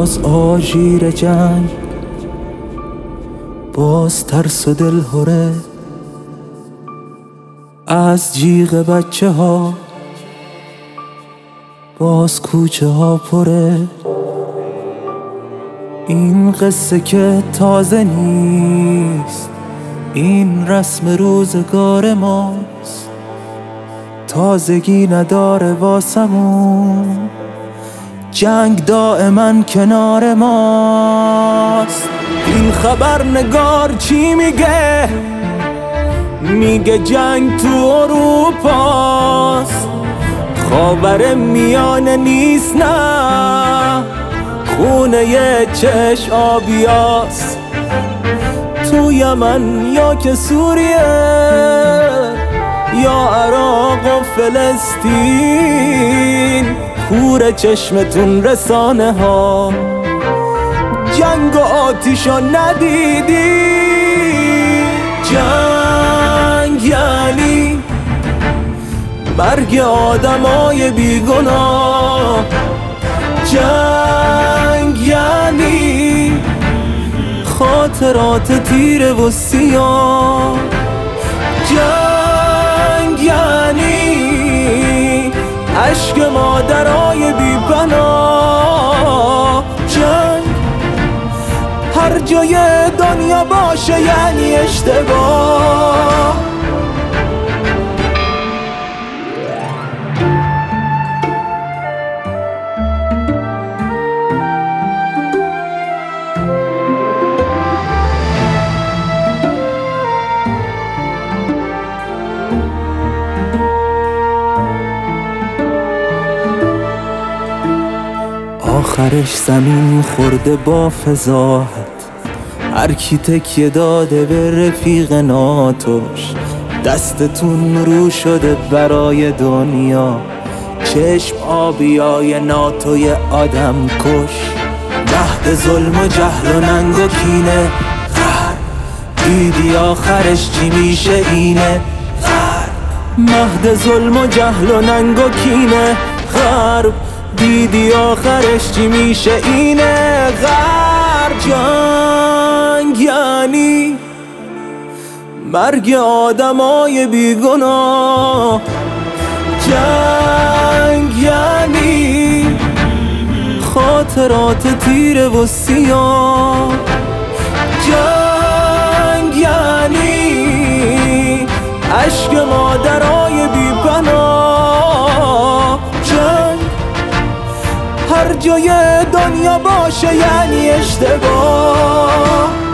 باز آژیر جنگ، باز ترس و دلهره از جیغ بچه ها، باز کوچه ها پره. این قصه که تازه نیست، این رسم روزگار ماست، تازگی نداره واسمون، جنگ دائما کنار ماست. این خبرنگار چی میگه؟ میگه جنگ تو اروپاست، خاور میانه نیست، نه خونه یه چشم آبیاست. تو یمن یا که سوریه یا عراق و فلسطین، کوره چشمتون رسانه ها، جنگ و آتیشو ندیدی؟ جنگ یعنی مرگ آدمای بیگناه، جنگ یعنی خاطرات تیره و سیاه، جنگ یعنی عشق مادرای بی‌پناه، جنگ هر جای دنیا باشه یعنی اشتباه. آخرش زمین خورده با فضاحت، هر کی تکیه داده به رفیق ناتوش، دستتون رو شده برای دنیا، چشم آبیای ناتوی آدم کش. مهد ظلم و جهل و ننگ و کینه، دیدی آخرش چی میشه اینه؟ مهد ظلم و جهل و ننگ و کینه، غرب دیدی آخرش چی میشه اینه؟ غرب جنگ یعنی مرگ آدمای بیگناه، جنگ یعنی خاطرات تیره و سیاه، جنگ یعنی عشق مادرای بی‌پناه، جنگ هر جای دنیا باشه یعنی اشتباه.